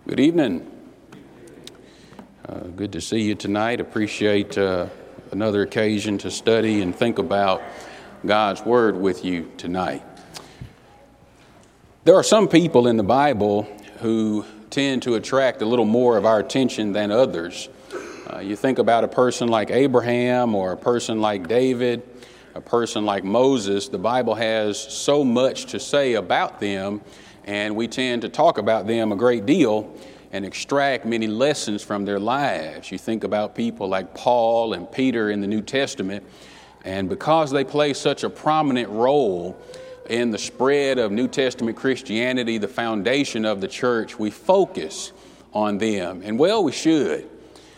Good evening. Good to see you tonight. Appreciate another occasion to study and think about God's Word with you tonight. There are some people in the Bible who tend to attract a little more of our attention than others. You think about a person like Abraham or a person like David, a person like Moses. The Bible has so much to say about them, and we tend to talk about them a great deal and extract many lessons from their lives. You think about people like Paul and Peter in the New Testament, and because they play such a prominent role in the spread of New Testament Christianity, the foundation of the church, we focus on them. And well, we should.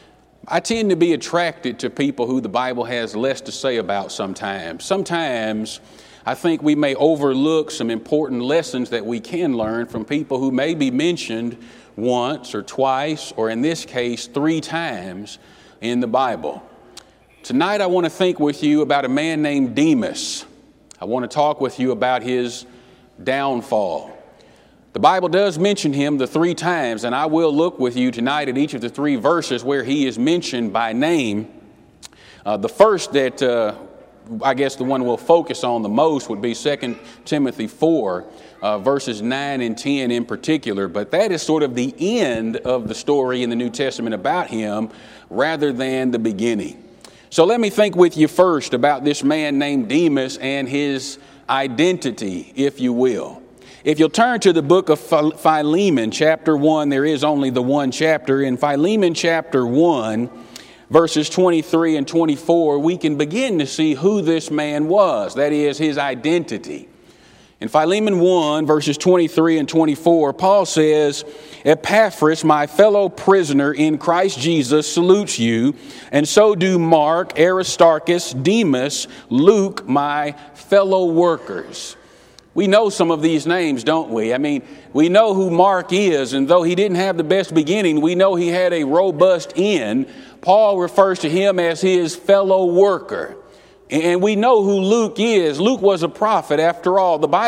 I tend to be attracted to people who the Bible has less to say about sometimes. Sometimes I think we may overlook some important lessons that we can learn from people who may be mentioned once or twice, or in this case, 3 times in the Bible. Tonight I want to think with you about a man named Demas. I want to talk with you about his downfall. The Bible does mention him the 3 times, and I will look with you tonight at each of the 3 verses where he is mentioned by name. The first that I guess the one we'll focus on the most would be 2 Timothy 4, verses 9 and 10 in particular. But that is sort of the end of the story in the New Testament about him rather than the beginning. So let me think with you first about this man named Demas and his identity, if you will. If you'll turn to the book of Philemon, chapter 1, there is only the one chapter. In Philemon chapter 1, verses 23 and 24, we can begin to see who this man was, that is, his identity. In Philemon 1, verses 23 and 24, Paul says, Epaphras, my fellow prisoner in Christ Jesus, salutes you, and so do Mark, Aristarchus, Demas, Luke, my fellow workers. We know some of these names, don't we? I mean, we know who Mark is, and though he didn't have the best beginning, we know he had a robust end. Paul refers to him as his fellow worker. And we know who Luke is. Luke was a prophet after all. The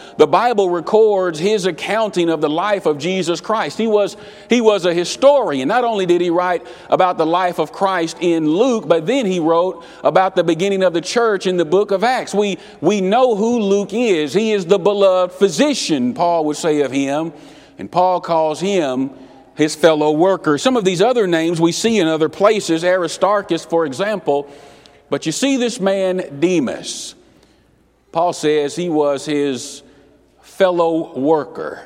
Bible records his accounting of the life of Jesus Christ. He was a historian. Not only did he write about the life of Christ in Luke, but then he wrote about the beginning of the church in the book of Acts. We know who Luke is. He is the beloved physician, Paul would say of him. And Paul calls him his fellow worker. Some of these other names we see in other places, Aristarchus, for example. But you see this man, Demas. Paul says he was his fellow worker.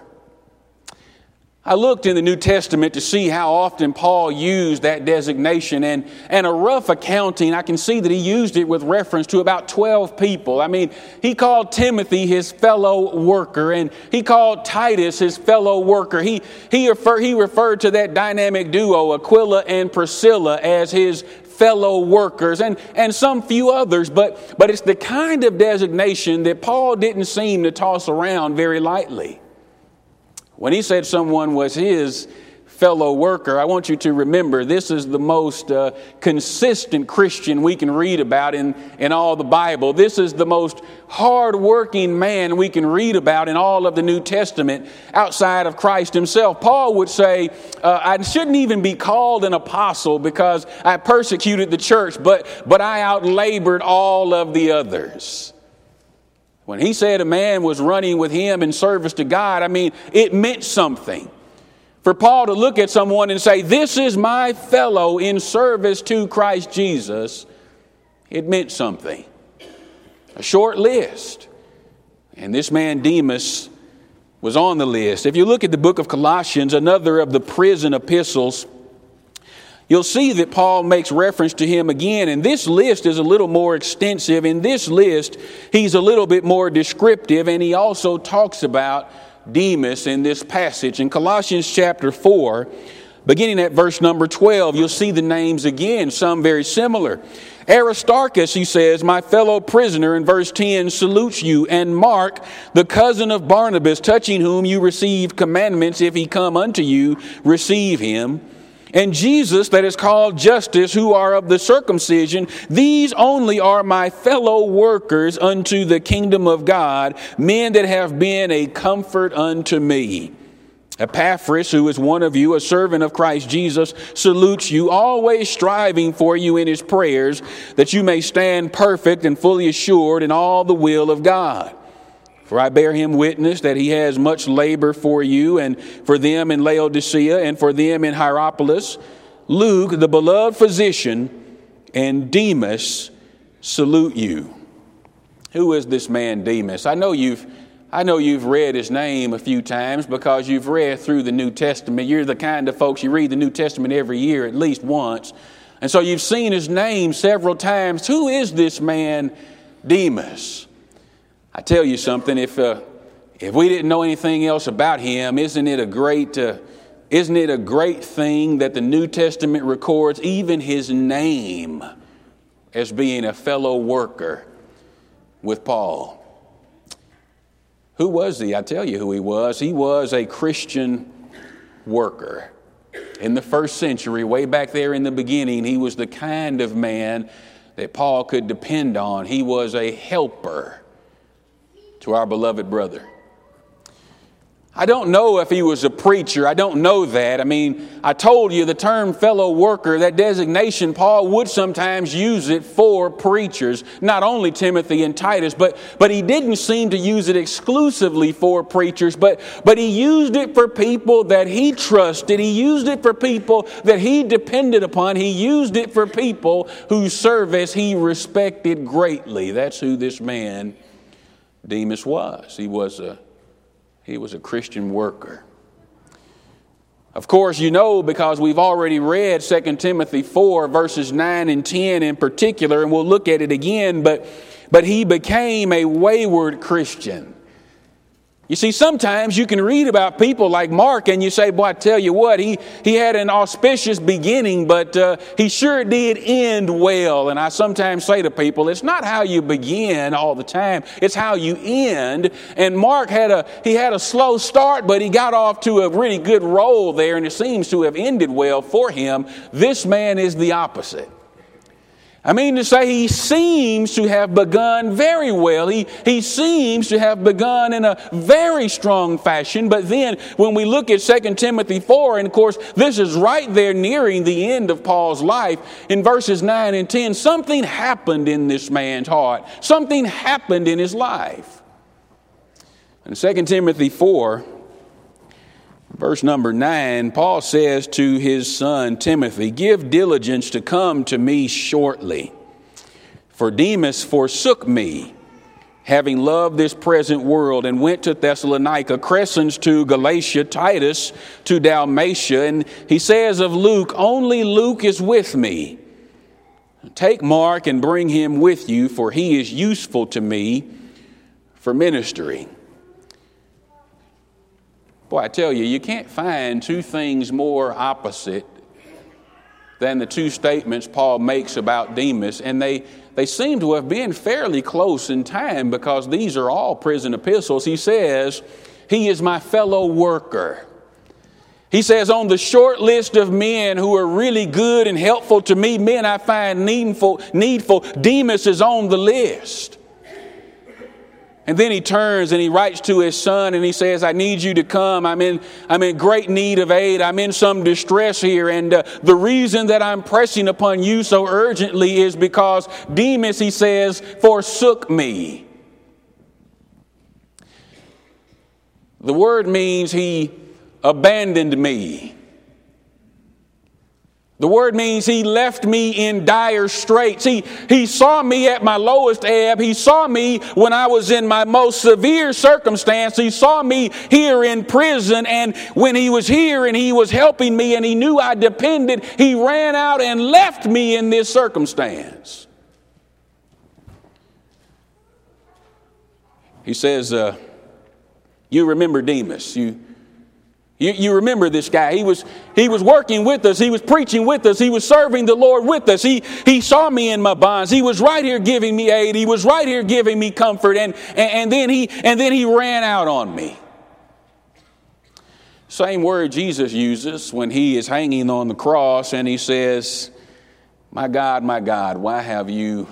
I looked in the New Testament to see how often Paul used that designation, and a rough accounting, I can see that he used it with reference to about 12 people. I mean, he called Timothy his fellow worker, and he called Titus his fellow worker. He referred to that dynamic duo, Aquila and Priscilla, as his fellow workers, and some few others, but it's the kind of designation that Paul didn't seem to toss around very lightly. When he said someone was his fellow worker, I want you to remember this is the most consistent Christian we can read about in all the Bible. This is the most hard-working man we can read about in all of the New Testament outside of Christ himself. Paul would say, I shouldn't even be called an apostle because I persecuted the church, but I outlabored all of the others. When he said a man was running with him in service to God, I mean, it meant something. For Paul to look at someone and say, this is my fellow in service to Christ Jesus, it meant something. A short list. And this man Demas was on the list. If you look at the book of Colossians, another of the prison epistles, you'll see that Paul makes reference to him again. And this list is a little more extensive. In this list, he's a little bit more descriptive, and he also talks about Demas in this passage. In Colossians chapter 4, beginning at verse number 12, you'll see the names again, some very similar. Aristarchus, he says, my fellow prisoner, in verse 10, salutes you, and Mark, the cousin of Barnabas, touching whom you received commandments, if he come unto you, receive him. And Jesus, that is called Justus, who are of the circumcision, these only are my fellow workers unto the kingdom of God, men that have been a comfort unto me. Epaphras, who is one of you, a servant of Christ Jesus, salutes you, always striving for you in his prayers, that you may stand perfect and fully assured in all the will of God. For I bear him witness that he has much labor for you and for them in Laodicea and for them in Hierapolis. Luke, the beloved physician, and Demas salute you. Who is this man Demas? I know you've read his name a few times because you've read through the New Testament. You're the kind of folks, you read the New Testament every year at least once. And so you've seen his name several times. Who is this man Demas? I tell you something, if we didn't know anything else about him, isn't it a great thing that the New Testament records even his name as being a fellow worker with Paul? Who was he? I tell you who he was. He was a Christian worker. In the first century, way back there in the beginning, he was the kind of man that Paul could depend on. He was a helper to our beloved brother. I don't know if he was a preacher. I don't know that. I mean, I told you the term fellow worker, that designation, Paul would sometimes use it for preachers, not only Timothy and Titus, but he didn't seem to use it exclusively for preachers, but he used it for people that he trusted. He used it for people that he depended upon. He used it for people whose service he respected greatly. That's who this man Demas was. He was a Christian worker. Of course, you know, because we've already read 2 Timothy 4, verses 9 and 10 in particular, and we'll look at it again, but he became a wayward Christian. You see, sometimes you can read about people like Mark and you say, boy, I tell you what, he had an auspicious beginning, but he sure did end well. And I sometimes say to people, it's not how you begin all the time, it's how you end. And Mark had a slow start, but he got off to a really good roll there, and it seems to have ended well for him. This man is the opposite. I mean to say, he seems to have begun very well. He seems to have begun in a very strong fashion. But then when we look at 2 Timothy 4, and of course this is right there nearing the end of Paul's life, in verses 9 and 10, something happened in this man's heart. Something happened in his life. In 2 Timothy 4, verse number 9, Paul says to his son Timothy, give diligence to come to me shortly. For Demas forsook me, having loved this present world, and went to Thessalonica, Crescens to Galatia, Titus to Dalmatia. And he says of Luke, only Luke is with me. Take Mark and bring him with you, for he is useful to me for ministry. Boy, I tell you, you can't find two things more opposite than the two statements Paul makes about Demas. And they seem to have been fairly close in time because these are all prison epistles. He says, he is my fellow worker. He says, on the short list of men who are really good and helpful to me, men I find needful, Demas is on the list. And then he turns and he writes to his son and he says, I need you to come. I'm in great need of aid. I'm in some distress here. And the reason that I'm pressing upon you so urgently is because Demas, he says, forsook me. The word means he abandoned me. The word means he left me in dire straits. He saw me at my lowest ebb. He saw me when I was in my most severe circumstance. He saw me here in prison. And when he was here and he was helping me and he knew I depended, he ran out and left me in this circumstance. He says, you remember Demas. You remember this guy. He was working with us. He was preaching with us. He was serving the Lord with us. He saw me in my bonds. He was right here giving me aid. He was right here giving me comfort. And then he ran out on me. Same word Jesus uses when he is hanging on the cross and he says, my God, why have you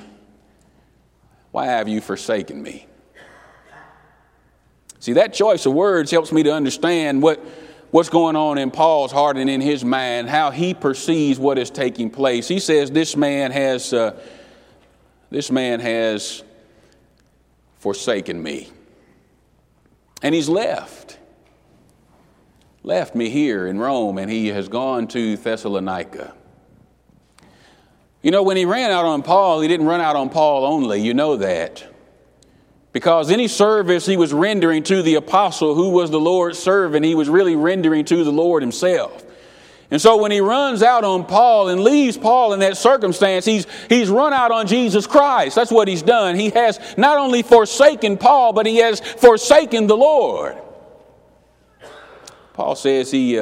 forsaken me? See, that choice of words helps me to understand what what's going on in Paul's heart and in his mind, how he perceives what is taking place. He says this man has forsaken me. And he's left me here in Rome, and he has gone to Thessalonica. You know, when he ran out on Paul, he didn't run out on Paul only. You know that. Because any service he was rendering to the apostle who was the Lord's servant, he was really rendering to the Lord himself. And so when he runs out on Paul and leaves Paul in that circumstance, he's run out on Jesus Christ. That's what he's done. He has not only forsaken Paul, but he has forsaken the Lord. Paul says he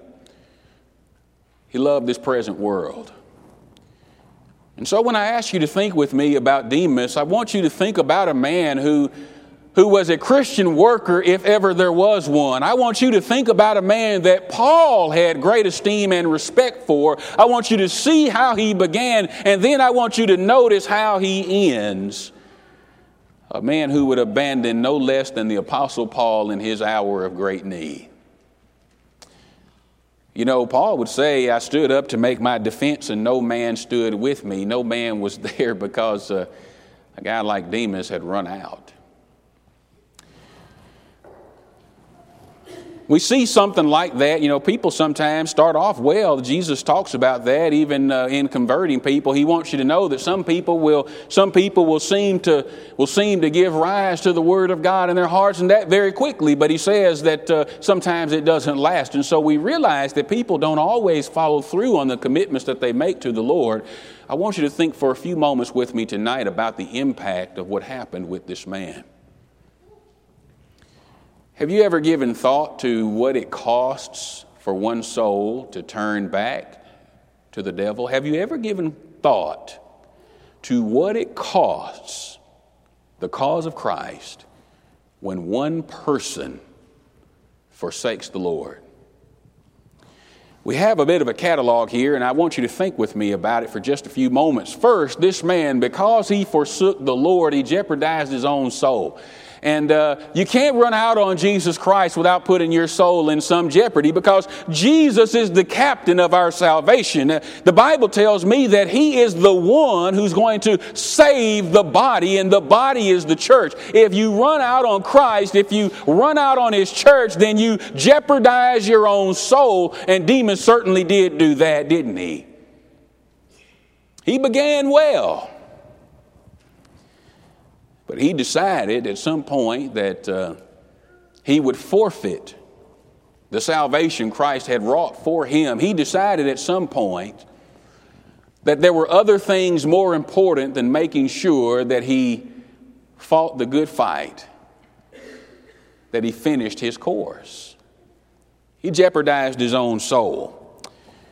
loved this present world. And so when I ask you to think with me about Demas, I want you to think about a man who was a Christian worker if ever there was one. I want you to think about a man that Paul had great esteem and respect for. I want you to see how he began, and then I want you to notice how he ends. A man who would abandon no less than the Apostle Paul in his hour of great need. You know, Paul would say, I stood up to make my defense and no man stood with me. No man was there because a guy like Demas had run out. We see something like that. You know, people sometimes start off well. Jesus talks about that even in converting people. He wants you to know that some people will seem to give rise to the Word of God in their hearts, and that very quickly. But he says that sometimes it doesn't last. And so we realize that people don't always follow through on the commitments that they make to the Lord. I want you to think for a few moments with me tonight about the impact of what happened with this man. Have you ever given thought to what it costs for one soul to turn back to the devil? Have you ever given thought to what it costs, the cause of Christ, when one person forsakes the Lord? We have a bit of a catalog here, and I want you to think with me about it for just a few moments. First, this man, because he forsook the Lord, he jeopardized his own soul. And you can't run out on Jesus Christ without putting your soul in some jeopardy, because Jesus is the captain of our salvation. The Bible tells me that he is the one who's going to save the body, and the body is the church. If you run out on Christ, if you run out on his church, then you jeopardize your own soul. And Demas certainly did do that, didn't he? He began well. But he decided at some point that he would forfeit the salvation Christ had wrought for him. He decided at some point that there were other things more important than making sure that he fought the good fight, that he finished his course. He jeopardized his own soul.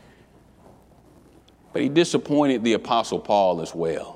But he disappointed the Apostle Paul as well.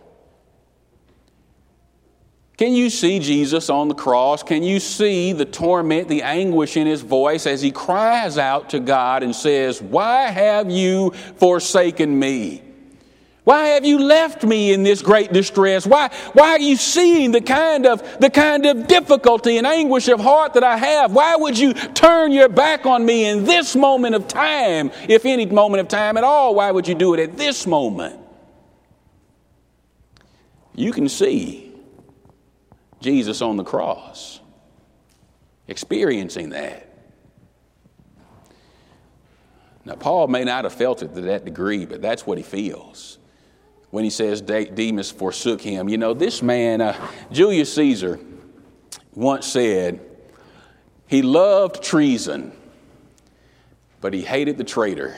Can you see Jesus on the cross? Can you see the torment, the anguish in his voice as he cries out to God and says, "Why have you forsaken me? Why have you left me in this great distress? Why are you seeing the kind of difficulty and anguish of heart that I have? Why would you turn your back on me in this moment of time, if any moment of time at all? Why would you do it at this moment?" You can see Jesus on the cross, experiencing that. Now, Paul may not have felt it to that degree, but that's what he feels when he says Demas forsook him. You know, this man, Julius Caesar, once said he loved treason, but he hated the traitor.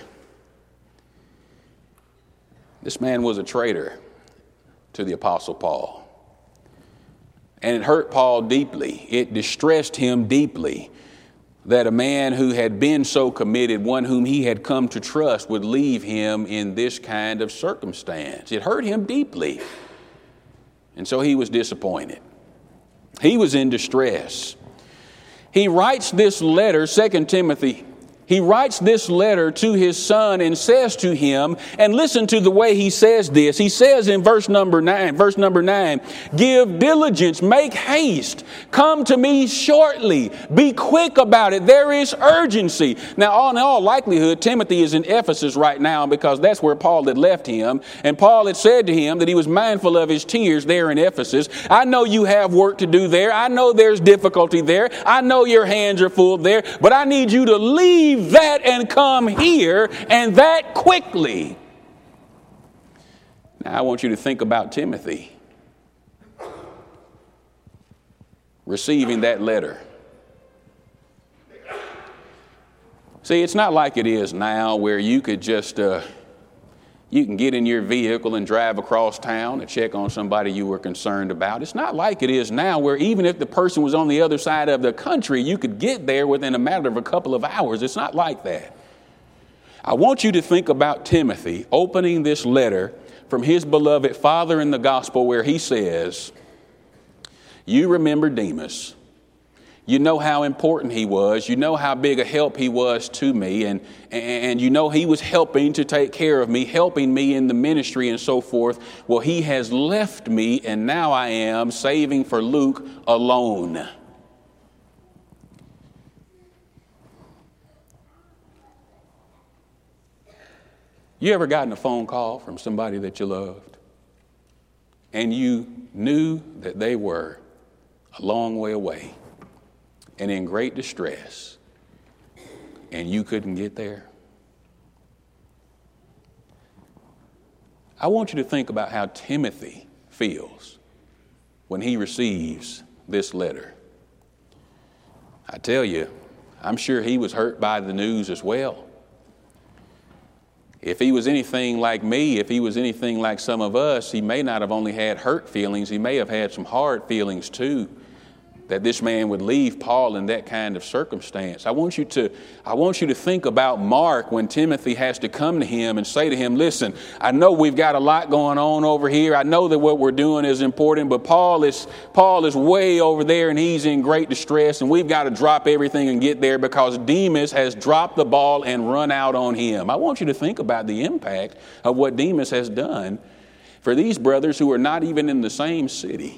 This man was a traitor to the Apostle Paul. And it hurt Paul deeply. It distressed him deeply that a man who had been so committed, one whom he had come to trust, would leave him in this kind of circumstance. It hurt him deeply. And so he was disappointed. He was in distress. He writes this letter, 2 Timothy He writes this letter to his son and says to him, and listen to the way he says this. He says in verse number 9, give diligence, make haste, come to me shortly, be quick about it. There is urgency. Now, in all likelihood, Timothy is in Ephesus right now because that's where Paul had left him. And Paul had said to him that he was mindful of his tears there in Ephesus. I know you have work to do there. I know there's difficulty there. I know your hands are full there, but I need you to leave that and come here, and that quickly. Now I want you to think about Timothy receiving that letter. See, it's not like it is now where you could just you can get in your vehicle and drive across town to check on somebody you were concerned about. It's not like it is now where even if the person was on the other side of the country, you could get there within a matter of a couple of hours. It's not like that. I want you to think about Timothy opening this letter from his beloved father in the gospel where he says, you remember Demas. You know how important he was. You know how big a help he was to me. And you know he was helping to take care of me, helping me in the ministry and so forth. Well, he has left me, and now I am saving for Luke alone. You ever gotten a phone call from somebody that you loved, and you knew that they were a long way away and in great distress, and you couldn't get there? I want you to think about how Timothy feels when he receives this letter. I tell you, I'm sure he was hurt by the news as well. If he was anything like me, if he was anything like some of us, he may not have only had hurt feelings, he may have had some hard feelings too, that this man would leave Paul in that kind of circumstance. I want you to think about Mark when Timothy has to come to him and say to him, listen, I know we've got a lot going on over here. I know that what we're doing is important, but Paul is way over there and he's in great distress, and we've got to drop everything and get there because Demas has dropped the ball and run out on him. I want you to think about the impact of what Demas has done for these brothers who are not even in the same city.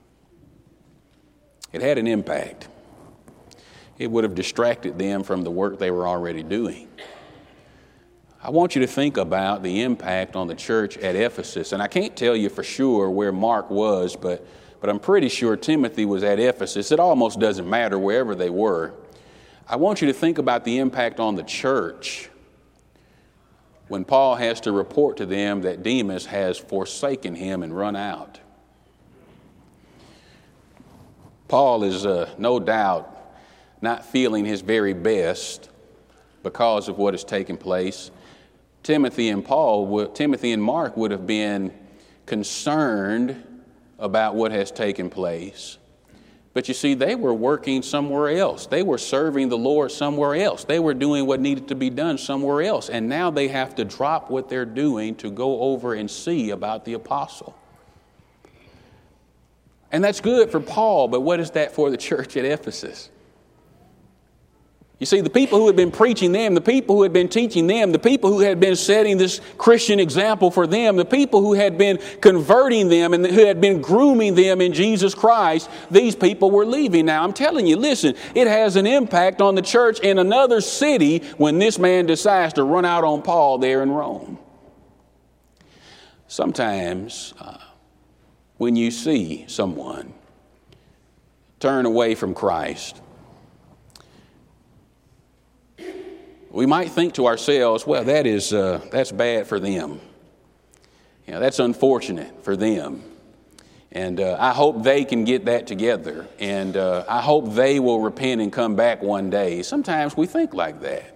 It had an impact. It would have distracted them from the work they were already doing. I want you to think about the impact on the church at Ephesus. And I can't tell you for sure where Mark was, but I'm pretty sure Timothy was at Ephesus. It almost doesn't matter wherever they were. I want you to think about the impact on the church when Paul has to report to them that Demas has forsaken him and run out. Paul is no doubt not feeling his very best because of what has taken place. Timothy and Mark would have been concerned about what has taken place. But you see, they were working somewhere else. They were serving the Lord somewhere else. They were doing what needed to be done somewhere else. And now they have to drop what they're doing to go over and see about the apostle. And that's good for Paul, but what is that for the church at Ephesus? You see, the people who had been preaching them, the people who had been teaching them, the people who had been setting this Christian example for them, the people who had been converting them and who had been grooming them in Jesus Christ, these people were leaving. Now, I'm telling you, listen, it has an impact on the church in another city when this man decides to run out on Paul there in Rome. Sometimes, when you see someone turn away from Christ, we might think to ourselves, well, that's bad for them. You know, that's unfortunate for them. And I hope they can get that together. And I hope they will repent and come back one day. Sometimes we think like that.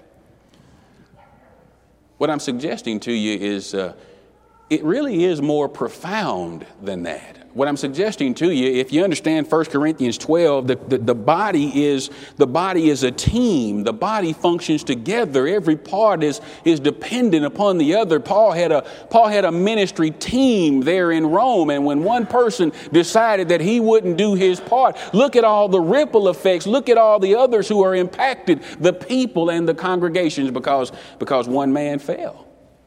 What I'm suggesting to you is it really is more profound than that. what I'm suggesting to you, if you understand 1 Corinthians 12, the body is a team. The body functions together. Every part is dependent upon the other. Paul had a ministry team there in Rome, and when one person decided that he wouldn't do his part, look at all the ripple effects. Look at all the others who are impacted, the people and the congregations, because one man fell.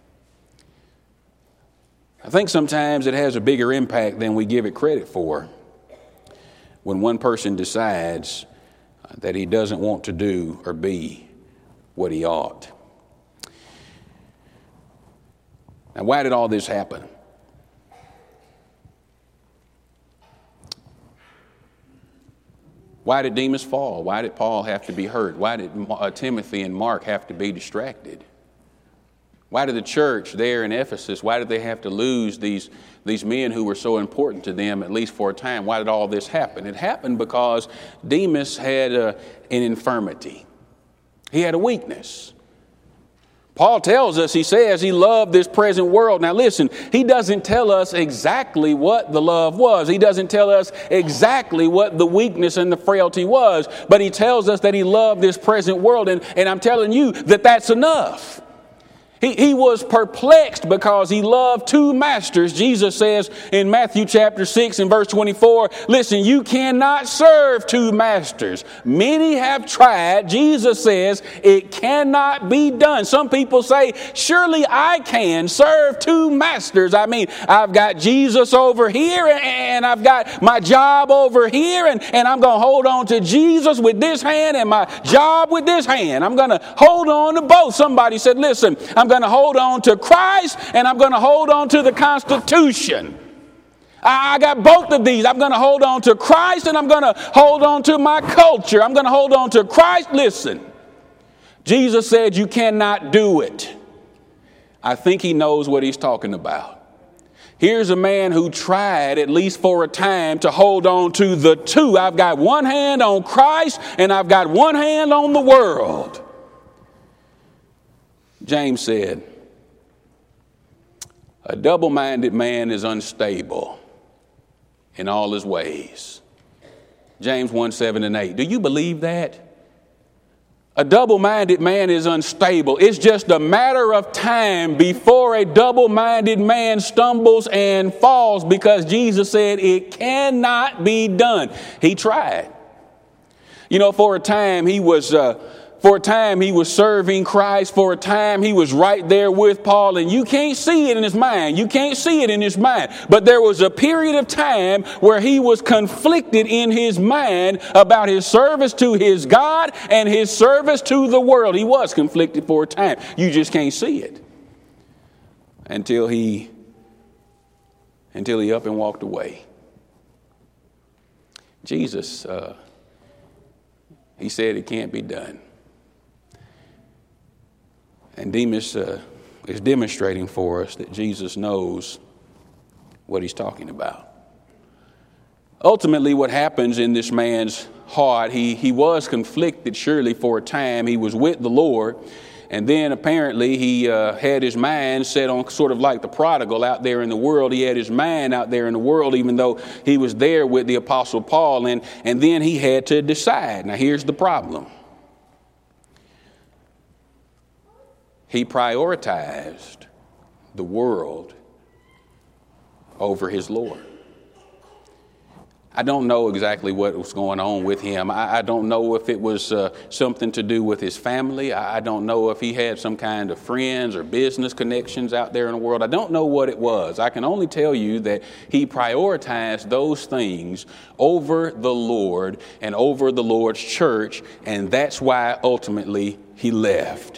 I think sometimes it has a bigger impact than we give it credit for when one person decides that he doesn't want to do or be what he ought. Now, why did all this happen? Why did Demas fall? Why did Paul have to be hurt? Why did Timothy and Mark have to be distracted? Why did the church there in Ephesus, why did they have to lose these men who were so important to them, at least for a time? Why did all this happen? It happened because Demas had an infirmity. He had a weakness. Paul tells us, he says he loved this present world. Now listen, he doesn't tell us exactly what the love was. He doesn't tell us exactly what the weakness and the frailty was. But he tells us that he loved this present world. And I'm telling you that that's enough. He was perplexed because he loved two masters. Jesus says in Matthew chapter 6 and verse 24, listen, you cannot serve two masters. Many have tried. Jesus says it cannot be done. Some people say, surely I can serve two masters. I mean, I've got Jesus over here and I've got my job over here, and I'm going to hold on to Jesus with this hand and my job with this hand. I'm going to hold on to both. Somebody said, listen, I'm going to hold on to Christ and I'm going to hold on to the Constitution. I got both of these. I'm going to hold on to Christ and I'm going to hold on to my culture. I'm going to hold on to Christ. Listen, Jesus said you cannot do it. I think he knows what he's talking about. Here's a man who tried, at least for a time, to hold on to the two. I've got one hand on Christ and I've got one hand on the world. James said, a double-minded man is unstable in all his ways. James 1:7-8. Do you believe that? A double-minded man is unstable. It's just a matter of time before a double-minded man stumbles and falls, because Jesus said it cannot be done. He tried. You know, for a time he was serving Christ. For a time he was right there with Paul, and you can't see it in his mind. You can't see it in his mind. But there was a period of time where he was conflicted in his mind about his service to his God and his service to the world. He was conflicted for a time. You just can't see it until he up and walked away. Jesus, he said it can't be done. And Demas is demonstrating for us that Jesus knows what he's talking about. Ultimately, what happens in this man's heart, he was conflicted surely for a time. He was with the Lord. And then apparently he had his mind set on, sort of like the prodigal out there in the world. He had his mind out there in the world, even though he was there with the Apostle Paul. And then he had to decide. Now here's the problem. He prioritized the world over his Lord. I don't know exactly what was going on with him. I don't know if it was something to do with his family. I don't know if he had some kind of friends or business connections out there in the world. I don't know what it was. I can only tell you that he prioritized those things over the Lord and over the Lord's church, and that's why ultimately he left.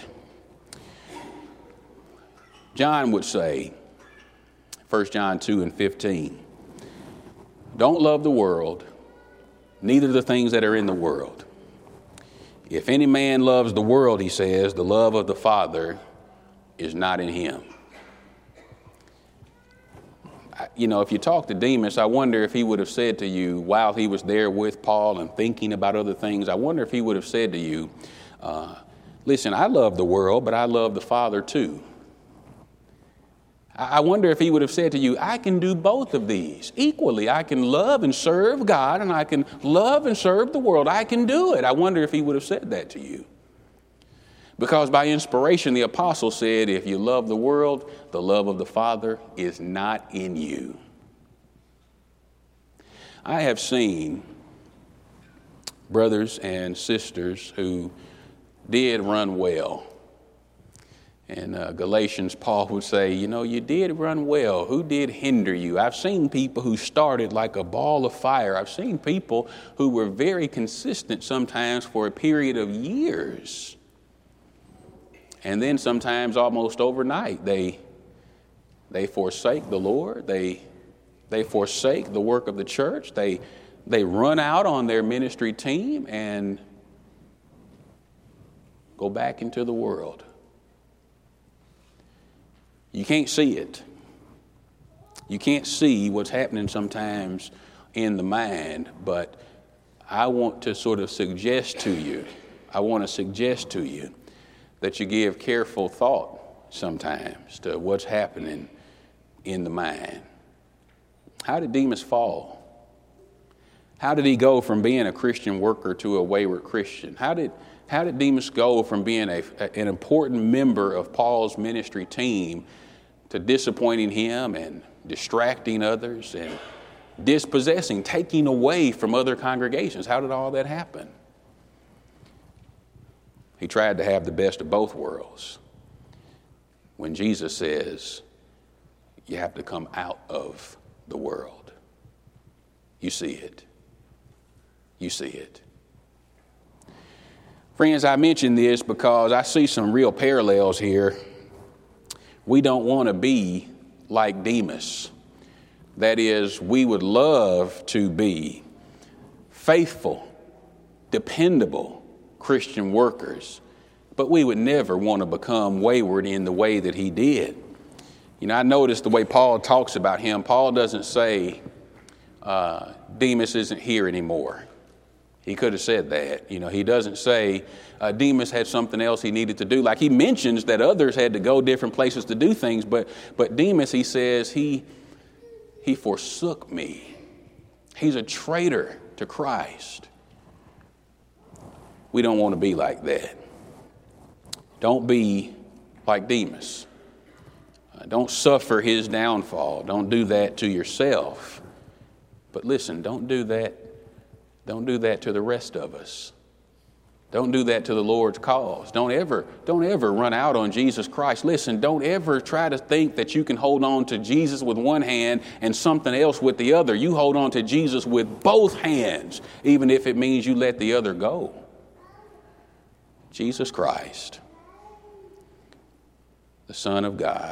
John would say, 1 John 2:15, don't love the world, neither the things that are in the world. If any man loves the world, he says, the love of the Father is not in him. You know, if you talk to Demas, I wonder if he would have said to you while he was there with Paul and thinking about other things, I wonder if he would have said to you, listen, I love the world, but I love the Father too. I wonder if he would have said to you, I can do both of these equally. I can love and serve God, and I can love and serve the world. I can do it. I wonder if he would have said that to you. Because by inspiration, the apostle said, if you love the world, the love of the Father is not in you. I have seen brothers and sisters who did run well. In Galatians, Paul would say, you did run well. Who did hinder you? I've seen people who started like a ball of fire. I've seen people who were very consistent sometimes for a period of years. And then sometimes almost overnight, they forsake the Lord. They forsake the work of the church. They run out on their ministry team and go back into the world. You can't see it. You can't see what's happening sometimes in the mind, but I want to suggest to you that you give careful thought sometimes to what's happening in the mind. How did Demas fall? How did he go from being a Christian worker to a wayward Christian? How did Demas go from being an important member of Paul's ministry team to disappointing him and distracting others and dispossessing, taking away from other congregations? How did all that happen? He tried to have the best of both worlds. When Jesus says, you have to come out of the world. You see it. You see it. Friends, I mention this because I see some real parallels here. We don't want to be like Demas. That is, we would love to be faithful, dependable Christian workers, but we would never want to become wayward in the way that he did. I noticed the way Paul talks about him. Paul doesn't say, Demas isn't here anymore. He could have said that. He doesn't say Demas had something else he needed to do. Like he mentions that others had to go different places to do things, but Demas, he says, he forsook me. He's a traitor to Christ. We don't want to be like that. Don't be like Demas. Don't suffer his downfall. Don't do that to yourself. But listen, don't do that. Don't do that to the rest of us. Don't do that to the Lord's cause. Don't ever run out on Jesus Christ. Listen, don't ever try to think that you can hold on to Jesus with one hand and something else with the other. You hold on to Jesus with both hands, even if it means you let the other go. Jesus Christ, the Son of God.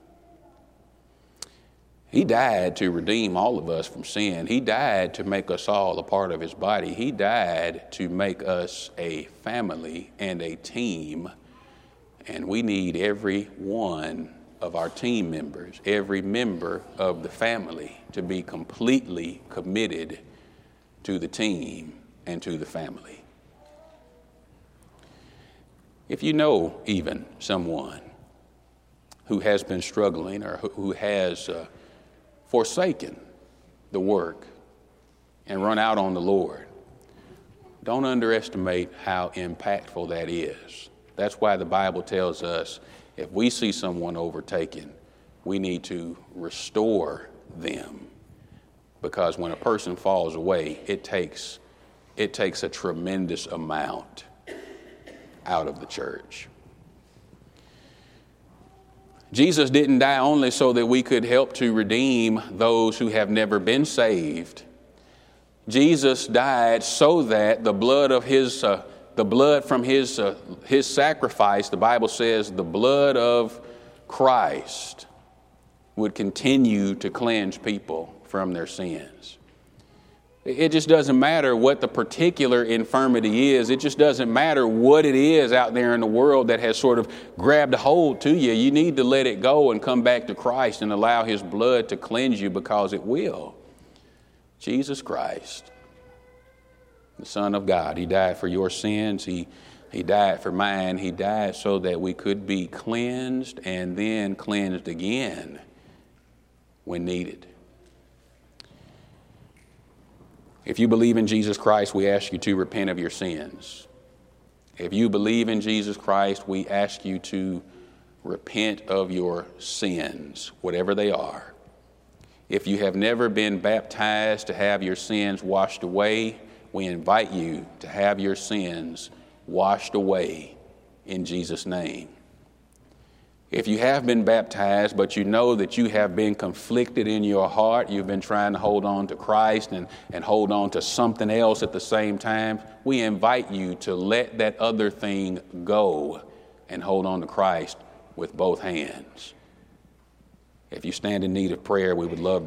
He died to redeem all of us from sin. He died to make us all a part of his body. He died to make us a family and a team. And we need every one of our team members, every member of the family, to be completely committed to the team and to the family. If you know even someone who has been struggling or who has forsaken the work and run out on the Lord, don't underestimate how impactful that is. That's why the Bible tells us if we see someone overtaken, we need to restore them. Because when a person falls away, it takes a tremendous amount out of the church. Jesus didn't die only so that we could help to redeem those who have never been saved. Jesus died so that the blood from his sacrifice, the Bible says, the blood of Christ would continue to cleanse people from their sins. It just doesn't matter what the particular infirmity is. It just doesn't matter what it is out there in the world that has sort of grabbed a hold to you. You need to let it go and come back to Christ and allow his blood to cleanse you, because it will. Jesus Christ, the Son of God, he died for your sins. He died for mine. He died so that we could be cleansed and then cleansed again when needed. If you believe in Jesus Christ, we ask you to repent of your sins. If you believe in Jesus Christ, we ask you to repent of your sins, whatever they are. If you have never been baptized to have your sins washed away, we invite you to have your sins washed away in Jesus' name. If you have been baptized, but you know that you have been conflicted in your heart, you've been trying to hold on to Christ and hold on to something else at the same time, we invite you to let that other thing go and hold on to Christ with both hands. If you stand in need of prayer, we would love